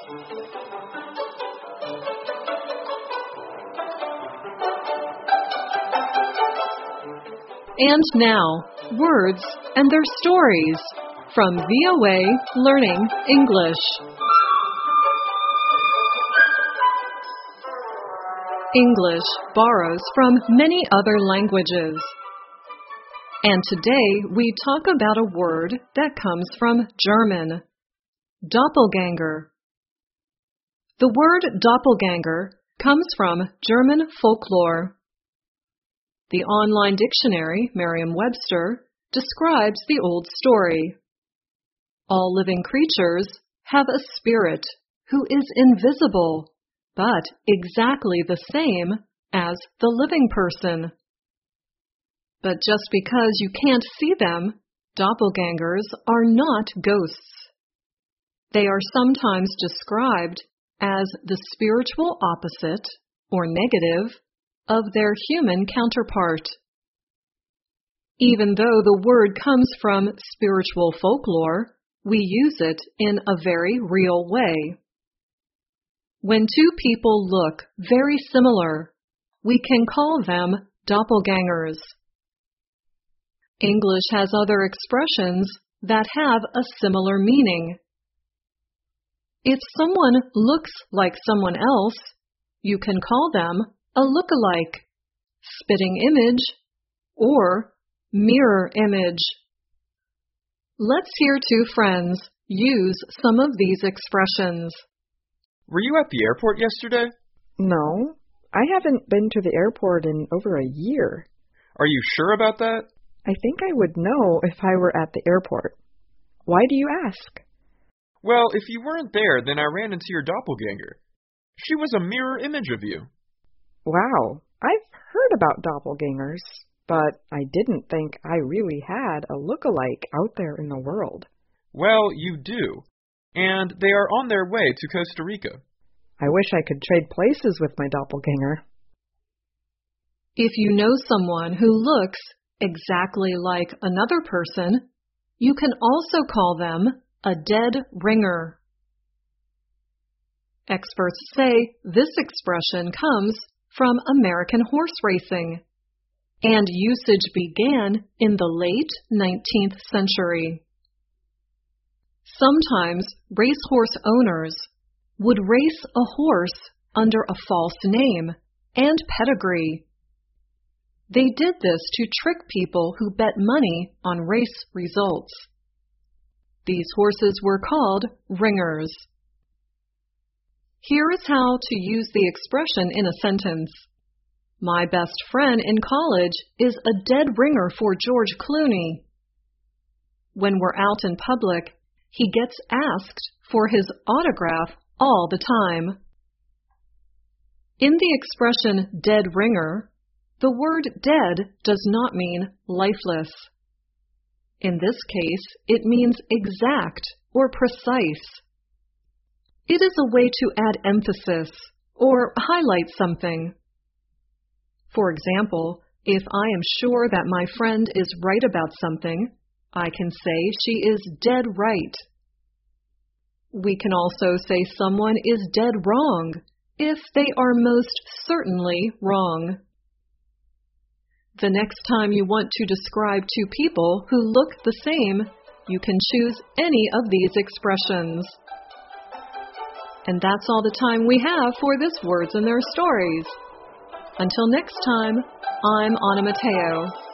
And now, words and their stories from VOA Learning English. English borrows from many other languages. And today we talk about a word that comes from German, doppelganger. The word doppelganger comes from German folklore. The online dictionary, Merriam-Webster, describes the old story. All living creatures have a spirit who is invisible, but exactly the same as the living person. But just because you can't see them, doppelgangers are not ghosts. They are sometimes described as the spiritual opposite, or negative, of their human counterpart. Even though the word comes from spiritual folklore, we use it in a very real way. When two people look very similar, we can call them doppelgangers. English has other expressions that have a similar meaning. If someone looks like someone else, you can call them a look-alike, spitting image, or mirror image. Let's hear two friends use some of these expressions. Were you at the airport yesterday? No, I haven't been to the airport in over a year. Are you sure about that? I think I would know if I were at the airport. Why do you ask? Well, if you weren't there, then I ran into your doppelganger. She was a mirror image of you. Wow, I've heard about doppelgangers, but I didn't think I really had a look-alike out there in the world. Well, you do, and they are on their way to Costa Rica. I wish I could trade places with my doppelganger. If you know someone who looks exactly like another person, you can also call them a dead ringer. Experts say this expression comes from American horse racing, and usage began in the late 19th century. Sometimes racehorse owners would race a horse under a false name and pedigree. They did this to trick people who bet money on race results. These horses were called ringers. Here is how to use the expression in a sentence. My best friend in college is a dead ringer for George Clooney. When we're out in public, he gets asked for his autograph all the time. In the expression dead ringer, the word dead does not mean lifeless. In this case, it means exact or precise. It is a way to add emphasis or highlight something. For example, if I am sure that my friend is right about something, I can say she is dead right. We can also say someone is dead wrong if they are most certainly wrong. The next time you want to describe two people who look the same, you can choose any of these expressions. And that's all the time we have for this Words and Their Stories. Until next time, I'm Anna Mateo.